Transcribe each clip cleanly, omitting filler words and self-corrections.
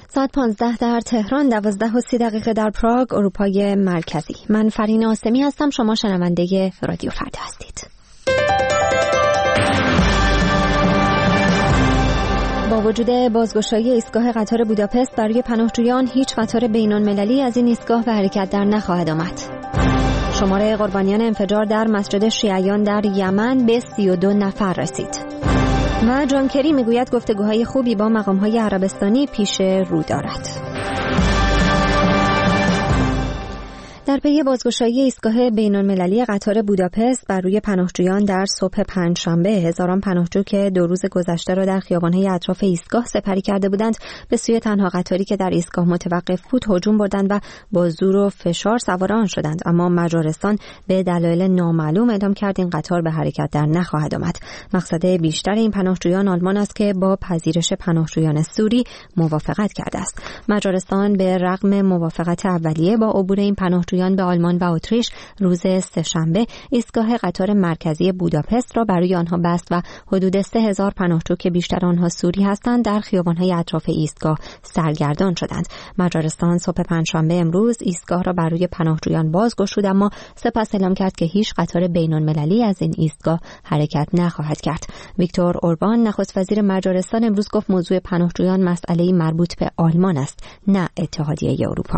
ساعت 15 در تهران، 12:30 در پراگ، اروپای مرکزی. من فرین آسمی هستم. شما شنونده رادیو فردا هستید. با وجود بازگشایی ایستگاه قطار بوداپست برای پناهجویان، هیچ قطار بین‌المللی از این ایستگاه به حرکت در نخواهد آمد. شماره قربانیان انفجار در مسجد شیعیان در یمن به 32 نفر رسید. و جان کری میگوید گفتگوهای خوبی با مقام‌های عربستانی پیش رو دارد. در پی بازگشایی ایستگاه بین‌المللی قطار بوداپست بر روی پناهجویان در صبح پنجشنبه، هزاران پناهجو که 2 روز گذشته را در خیابان‌های اطراف ایستگاه سپری کرده بودند، به سوی تنها قطاری که در ایستگاه متوقف بود هجوم بردند و با زور و فشار سوار آن شدند. اما مجارستان به دلایل نامعلوم اعلام کرد این قطار به حرکت در نخواهد آمد. مقصد بیشتر این پناهجویان آلمان است که با پذیرش پناهجویان سوری موافقت کرده است. مجارستان به رغم موافقت اولیه با عبور این پناهجویان به آلمان و اتریش، روز سه‌شنبه ایستگاه قطار مرکزی بوداپست را برای آنها بست و حدود 3000 پناهجو که بیشتر آنها سوری هستند در خیابان‌های اطراف ایستگاه سرگردان شدند. مجارستان صبح پنجشنبه امروز ایستگاه را برای پناهجویان بازگشود، اما سپس اعلام کرد که هیچ قطار بین‌المللی از این ایستگاه حرکت نخواهد کرد. ویکتور اوربان، نخست وزیر مجارستان، امروز گفت موضوع پناهجویان مسئله‌ای مربوط به آلمان است، نه اتحادیه اروپا.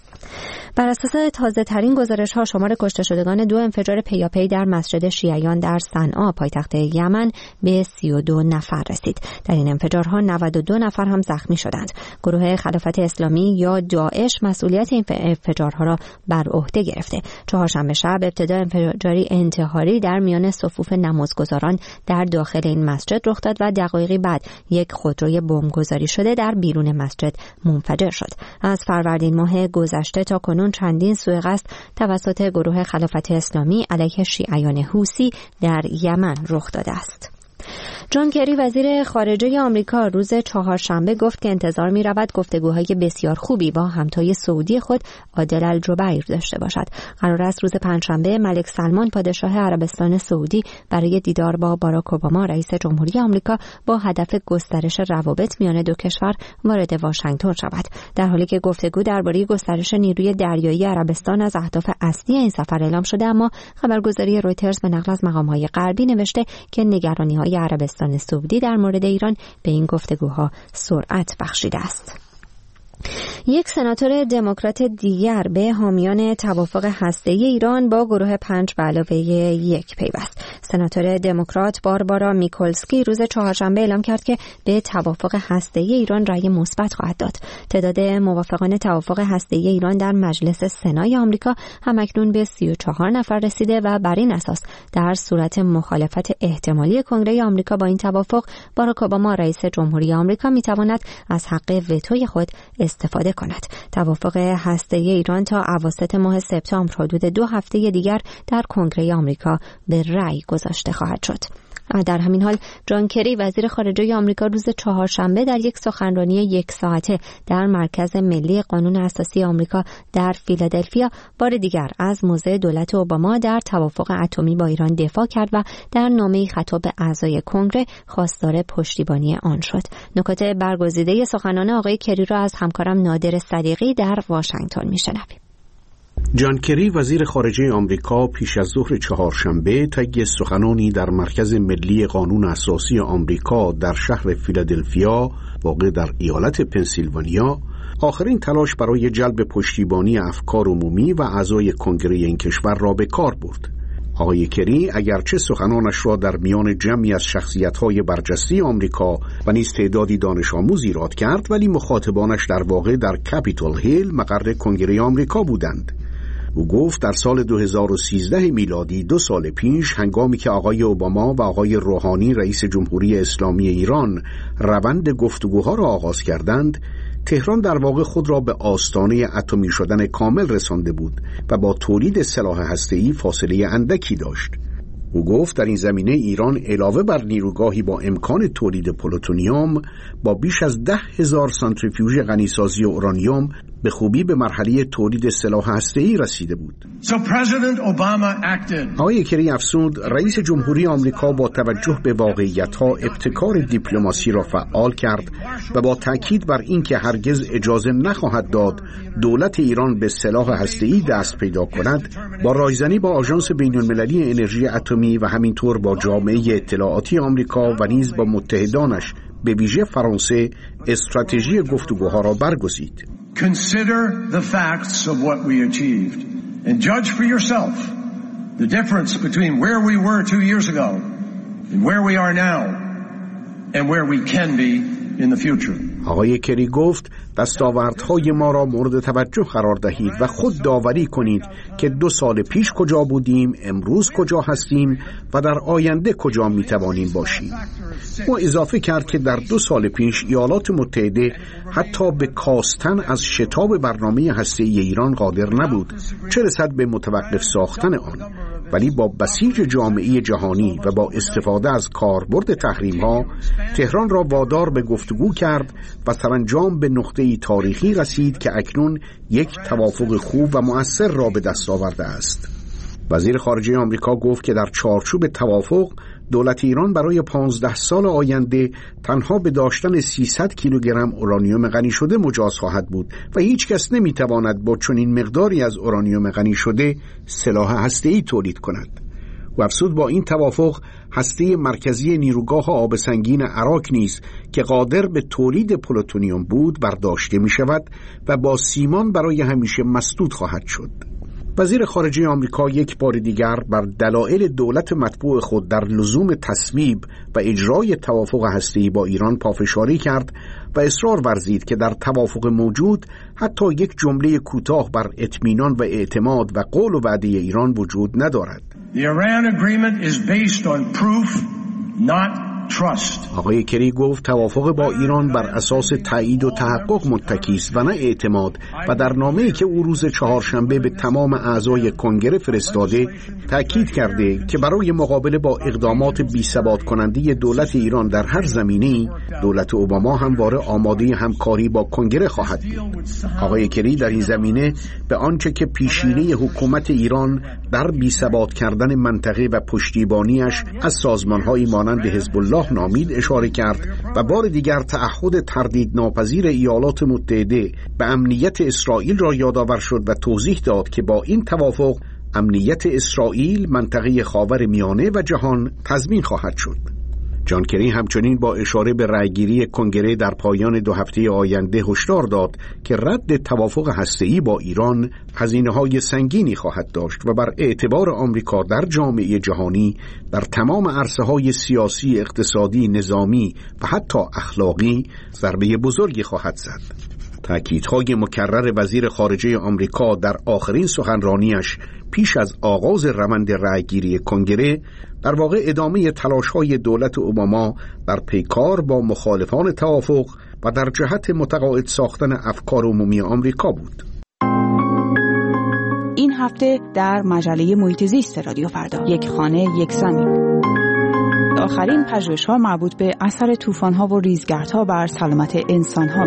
بر اساس تازه ترین گزارش ها، شمار کشته شدگان 2 انفجار پیاپی در مسجد شیعیان در صنعا پایتخت یمن به 32 نفر رسید. در این انفجارها 92 نفر هم زخمی شدند. گروه خلافت اسلامی یا داعش مسئولیت این انفجارها را بر عهده گرفته. چهارشنبه شب ابتدا انفجاری انتحاری در میان صفوف نمازگزاران در داخل این مسجد رخ داد و دقایقی بعد یک خودروی بمبگذاری شده در بیرون مسجد منفجر شد. از فروردین ماه گذشته تا کنون چندین سوء قصد توسط گروه خلافت اسلامی علیه شیعیان حوثی در یمن رخ داده است. جان کری، وزیر خارجه آمریکا، روز چهارشنبه گفت که انتظار می رود گفتگوهای بسیار خوبی با همتای سعودی خود عادل الجبیر داشته باشد. قرار است روز پنجشنبه ملک سلمان، پادشاه عربستان سعودی، برای دیدار با باراک اوباما، رئیس جمهوری آمریکا، با هدف گسترش روابط میان دو کشور وارد واشنگتن شود. در حالی که گفتگو درباره گسترش نیروی دریایی عربستان از اهداف اصلی این سفر اعلام شده، اما خبرگزاری رویترز به نقل از مقام‌های غربی نوشته که نگرانی‌های عربستان سعودی در مورد ایران به این گفتگوها سرعت بخشیده است. یک سناتور دموکرات دیگر به حامیان توافق هسته‌ای ایران با گروه 5+1 پیوست. سناتور دموکرات باربارا میکولسکی روز چهارشنبه اعلام کرد که به توافق هسته‌ای ایران رأی مثبت خواهد داد. تعداد موافقان توافق هسته‌ای ایران در مجلس سنای آمریکا همکنون به 34 نفر رسیده و بر این اساس در صورت مخالفت احتمالی کنگره آمریکا با این توافق، باراک اوباما، رئیس جمهوری آمریکا، میتواند از حق وتوی خود استفاده کند. توافق هسته‌ای ایران تا اواسط ماه سپتامبر، حدود 2 هفته دیگر، در کنگره آمریکا به رأی گذاشته خواهد شد. در همین حال جان کری، وزیر خارجه آمریکا، روز چهارشنبه در یک سخنرانی 1 ساعته در مرکز ملی قانون اساسی آمریکا در فیلادلفیا بار دیگر از موضع دولت اوباما در توافق اتمی با ایران دفاع کرد و در نامه‌ای خطاب به اعضای کنگره خواستار پشتیبانی آن شد. نکات برگزیده سخنان آقای کری را از همکارم نادر صدیقی در واشنگتن میشنویم. جان کری، وزیر خارجه آمریکا، پیش از ظهر چهارشنبه طی سخنانی در مرکز ملی قانون اساسی آمریکا در شهر فیلادلفیا واقع در ایالت پنسیلوانیا آخرین تلاش برای جلب پشتیبانی افکار عمومی و اعضای کنگره این کشور را به کار برد. آقای کری اگرچه سخنانش را در میان جمعی از شخصیت‌های برجسته آمریکا و نیز تعدادی دانش آموز ایراد کرد، ولی مخاطبانش در واقع در کپیتول هیل، مقر کنگره آمریکا بودند. او گفت در سال 2013 میلادی، 2 سال پیش، هنگامی که آقای اوباما و آقای روحانی، رئیس جمهوری اسلامی ایران، روند گفتگوها را آغاز کردند، تهران در واقع خود را به آستانه اتمی شدن کامل رسانده بود و با تولید سلاح هسته‌ای فاصله اندکی داشت. او گفت در این زمینه ایران علاوه بر نیروگاهی با امکان تولید پلوتونیوم با بیش از 10,000 سانتریفیوژ غنیسازی اورانیوم به خوبی به مرحله تولید سلاح هسته‌ای رسیده بود. آقای کری افزود رئیس جمهوری آمریکا با توجه به واقعیت‌ها ابتکار دیپلماسی را فعال کرد و با تاکید بر اینکه هرگز اجازه نخواهد داد دولت ایران به سلاح هسته‌ای دست پیدا کند، با رایزنی با آژانس بین‌المللی انرژی اتمی و همینطور با جامعه اطلاعاتی آمریکا و نیز با متحدانش به ویژه فرانسه استراتژی گفتگوها را برگزید. Consider the facts of what we achieved and judge for yourself the difference between where we were 2 years ago and where we are now and where we can be in the future. آقای کری گفت دستاوردهای ما را مورد توجه قرار دهید و خود داوری کنید که 2 سال پیش کجا بودیم، امروز کجا هستیم و در آینده کجا میتوانیم باشیم. او اضافه کرد که در 2 سال پیش ایالات متحده حتی به کاستن از شتاب برنامه هسته‌ای ایران قادر نبود، چه رسد به متوقف ساختن آن، ولی با بسیج جامعه جهانی و با استفاده از کاربرد تحریم‌ها تهران را وادار به گفتگو کرد و سرانجام به نقطه‌ای تاریخی رسید که اکنون یک توافق خوب و مؤثر را به دست آورده است. وزیر خارجه آمریکا گفت که در چارچوب توافق دولت ایران برای 15 سال آینده تنها به داشتن 300 کیلوگرم اورانیوم غنی شده مجاز خواهد بود و هیچ کس نمیتواند با چنین مقداری از اورانیوم غنی شده سلاح هسته‌ای تولید کند. و افزود با این توافق هسته مرکزی نیروگاه آب سنگین عراق نیز که قادر به تولید پلوتونیوم بود برداشته می شود و با سیمان برای همیشه مسدود خواهد شد. وزیر خارجه آمریکا یک بار دیگر بر دلایل دولت مطبوع خود در لزوم تصویب و اجرای توافق هسته‌ای با ایران پافشاری کرد و اصرار ورزید که در توافق موجود حتی یک جمله کوتاه بر اطمینان و اعتماد و قول و وعده ایران وجود ندارد. The Iran agreement is based on proof, not trust. آقای کری گفت توافق با ایران بر اساس تایید و تحقق متکی است و نه اعتماد و در نامه‌ای که او روز چهارشنبه به تمام اعضای کنگره فرستاده تاکید کرده که برای مقابله با اقدامات بی‌ثبات کننده دولت ایران در هر زمینه‌ای دولت اوباما همواره آماده همکاری با کنگره خواهد بود. آقای کری در این زمینه به آنچه که پیشینه حکومت ایران در بی‌ثبات کردن منطقه و پشتیبانیش از سازمان‌هایی مانند حزب الله نامید اشاره کرد و بار دیگر تعهد تردید ناپذیر ایالات متحده به امنیت اسرائیل را یادآور شد و توضیح داد که با این توافق امنیت اسرائیل، منطقه خاورمیانه و جهان تضمین خواهد شد. جان کری همچنین با اشاره به رأیگیری کنگره در پایان 2 هفته آینده هشدار داد که رد توافق هسته‌ای با ایران هزینه‌های سنگینی خواهد داشت و بر اعتبار آمریکا در جامعه جهانی در تمام عرصه‌های سیاسی، اقتصادی، نظامی و حتی اخلاقی ضربه بزرگی خواهد زد. تأکیدهای مکرر وزیر خارجه آمریکا در آخرین سخنرانیش پیش از آغاز روند رأیگیری کنگره در واقع ادامه تلاش‌های دولت اوباما در پیکار با مخالفان توافق و در جهت متقاعد ساختن افکار عمومی آمریکا بود. این هفته در مجله محیط زیست رادیو فردا، یک خانه یک زمین. آخرین پژوهش‌ها مربوط به اثر طوفان‌ها و ریزگردها بر سلامت انسان‌ها.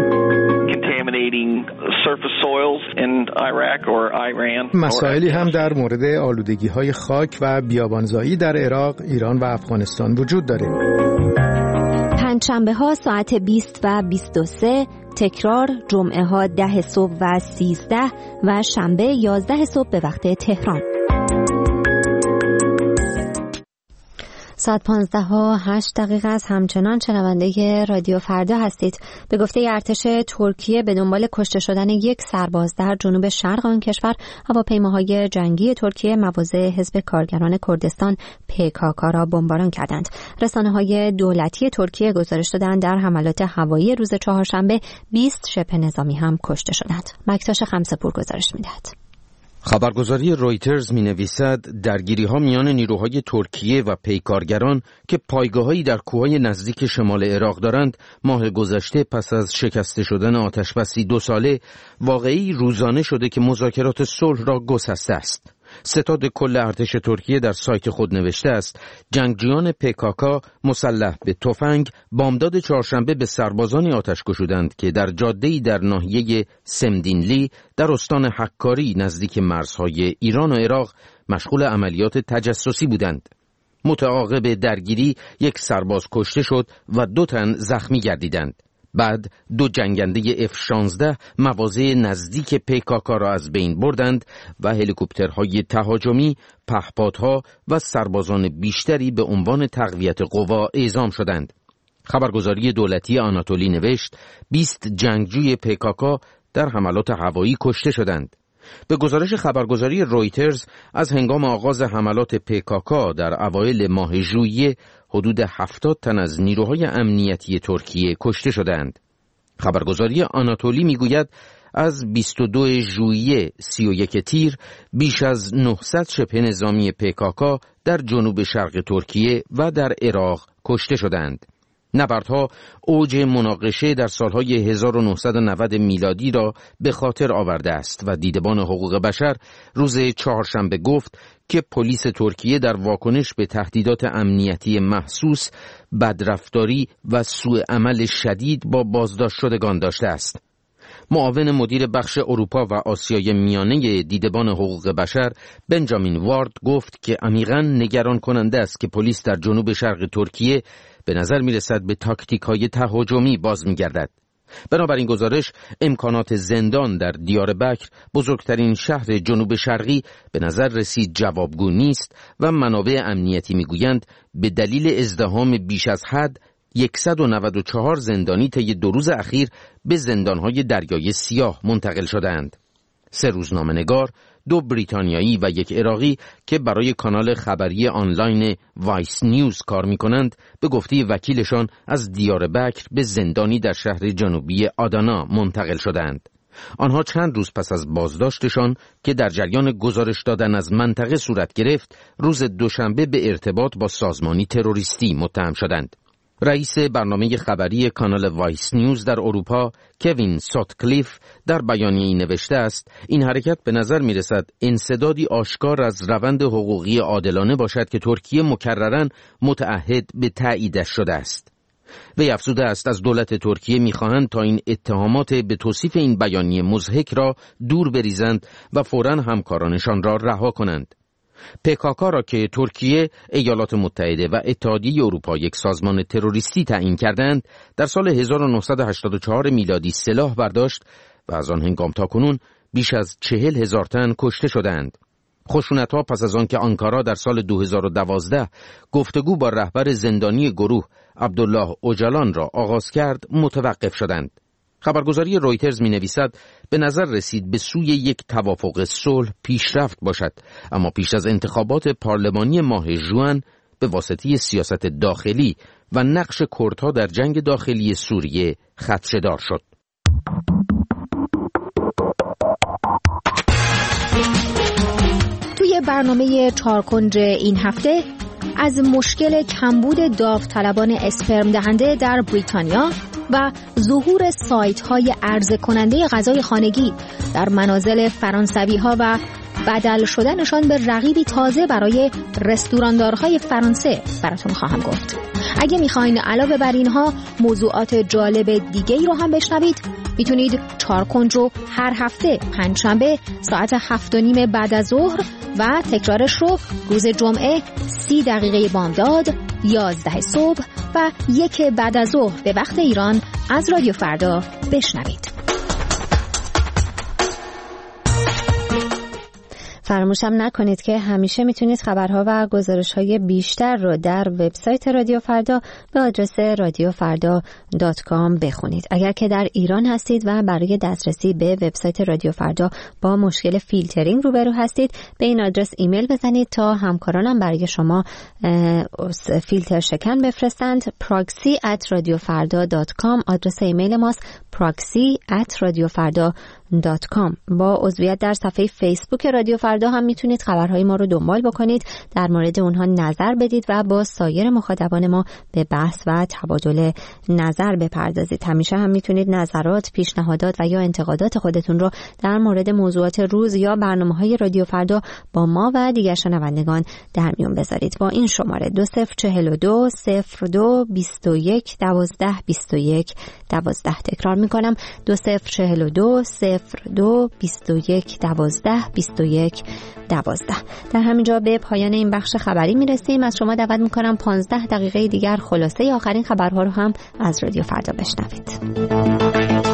مسائلی هم در مورد آلودگی‌های خاک و بیابانزایی در عراق، ایران و افغانستان وجود داره. پنجشنبه‌ها ساعت 20 و 23، تکرار جمعه‌ها 10 صبح و 13 و شنبه 11 صبح به وقت تهران. ساعت 15:08 است. همچنان شنونده رادیو فردا هستید. به گفته ارتش ترکیه به دنبال کشته شدن یک سرباز در جنوب شرق آن کشور، هواپیماهای جنگی ترکیه مواضع حزب کارگران کردستان PKK را بمباران کردند. رسانه‌های دولتی ترکیه گزارش دادند در حملات هوایی روز چهارشنبه 20 شبه نظامی هم کشته شدند. مکتاش خمسه‌پور گزارش می‌دهد. خبرگزاری رویترز می‌نویسد درگیری‌ها میان نیروهای ترکیه و پیکارگران که پایگاه‌هایی در کوههای نزدیک شمال عراق دارند، ماه گذشته پس از شکسته شدن آتشبسی 2 ساله واقعی روزانه شده که مذاکرات صلح را گسسته است. ستاد کل ارتش ترکیه در سایت خود نوشته است جنگجویان PKK مسلح به تفنگ بامداد چهارشنبه به سربازانی آتش گشودند که در جاده‌ای در ناحیه سمدینلی در استان حکاری نزدیک مرزهای ایران و عراق مشغول عملیات تجسسی بودند. متعاقب درگیری یک سرباز کشته شد و 2 تن زخمی گردیدند. بعد 2 جنگنده F-16 مواضع نزدیک PKK را از بین بردند و هلیکوپترهای تهاجمی، پهپادها و سربازان بیشتری به عنوان تقویت قوا اعزام شدند. خبرگزاری دولتی آناتولی نوشت 20 جنگجوی PKK در حملات هوایی کشته شدند. به گزارش خبرگزاری رویترز از هنگام آغاز حملات PKK در اوایل ماه ژوئیه حدود 70 تن از نیروهای امنیتی ترکیه کشته شدند. خبرگزاری آناتولی میگوید از 22 ژوئیه 31 تیر بیش از 900 شبه نظامی PKK در جنوب شرق ترکیه و در عراق کشته شدند. نبردها اوج مناقشه در سالهای 1990 میلادی را به خاطر آورده است و دیدبان حقوق بشر روز چهارشنبه گفت که پلیس ترکیه در واکنش به تهدیدات امنیتی محسوس بدرفتاری و سوء عمل شدید با بازداشت شدگان داشته است. معاون مدیر بخش اروپا و آسیای میانه دیدبان حقوق بشر بنجامین وارد گفت که عمیقاً نگران کننده است که پلیس در جنوب شرق ترکیه به نظر می‌رسد به تاکتیک‌های تهاجمی باز می‌گردد. بنابراین گزارش امکانات زندان در دیاربکر بزرگترین شهر جنوب شرقی به نظر رسید جوابگو نیست و منابع امنیتی می‌گویند به دلیل ازدحام بیش از حد 194 زندانی طی 2 روز اخیر به زندان‌های دریای سیاه منتقل شدند. 3 روزنامه‌نگار، 2 بریتانیایی و 1 عراقی که برای کانال خبری آنلاین وایس نیوز کار می‌کنند به گفته وکیلشان از دیاربکر به زندانی در شهر جنوبی آدانا منتقل شدند. آنها چند روز پس از بازداشتشان که در جریان گزارش دادن از منطقه صورت گرفت، روز دوشنبه به ارتباط با سازمانی تروریستی متهم شدند. رئیس برنامه خبری کانال وایس نیوز در اروپا کوین ساتکلیف در بیانیه‌ای نوشته است این حرکت به نظر می‌رسد انسدادی آشکار از روند حقوقی عادلانه باشد که ترکیه مکرراً متعهد به تاییدش شده است. وی افزوده است از دولت ترکیه می‌خواهند تا این اتهامات به توصیف این بیانیه مضحک را دور بریزند و فوراً همکارانشان را رها کنند. PKK را که ترکیه، ایالات متحده و اتحادیه اروپا یک سازمان تروریستی تعیین کردند، در سال 1984 میلادی سلاح برداشت و از آن هنگام تاکنون بیش از 40,000 تن کشته شدند. خشونت‌ها پس از آن که آنکارا در سال 2012 گفتگو با رهبر زندانی گروه عبدالله اوجالان را آغاز کرد، متوقف شدند. خبرگزاری رویترز می‌نویسد به نظر رسید به سوی یک توافق صلح پیشرفت باشد، اما پیش از انتخابات پارلمانی ماه ژوئن به واسطه سیاست داخلی و نقش کردها در جنگ داخلی سوریه خدشه‌دار شد. توی برنامه چارکنج این هفته از مشکل کمبود داوطلبان اسپرم دهنده در بریتانیا و ظهور سایت‌های عرضه کننده غذای خانگی در منازل فرانسوی‌ها و بدل شدنشان به رقیبی تازه برای رستوراندارهای فرانسه براتون خواهم گفت. اگه میخواین علاوه بر اینها موضوعات جالب دیگه‌ای رو هم بشنوید، میتونید چارکنج رو هر هفته پنجشنبه ساعت 7:30 بعد از ظهر و تکرارش رو روز جمعه 30 دقیقه بامداد، 11 صبح و 1 بعد از ظهر به وقت ایران از رادیو فردا بشنوید. فراموشم نکنید که همیشه میتونید خبرها و گزارش‌های بیشتر رو در وبسایت رادیو فردا به آدرس radiofrda.com بخونید. اگر که در ایران هستید و برای دسترسی به وبسایت رادیو فردا با مشکل فیلترینگ روبرو هستید، به این آدرس ایمیل بزنید تا همکارانم برای شما فیلتر شکن بفرستند. proxy@radiofarda.com آدرس ایمیل ماست. proxy@radiofarda.com www.radiofrدا.com. با عضویت در صفحه فیسبوک رادیو فردا هم میتونید خبرهای ما رو دنبال بکنید، در مورد اونها نظر بدید و با سایر مخاطبان ما به بحث و تبادل نظر بپردازید. همیشه هم میتونید نظرات، پیشنهادات و یا انتقادات خودتون رو در مورد موضوعات روز یا برنامه‌های رادیو فردا با ما و دیگر شنوندگان در میون بذارید. با این شماره 2042 02 21 12 21 12 تکرار میکنم 2042 02 21 12 21 12. در همینجا به پایان این بخش خبری میرسیم. از شما دعوت میکنم 15 دقیقه دیگر خلاصه آخرین خبرها رو هم از رادیو فردا بشنوید.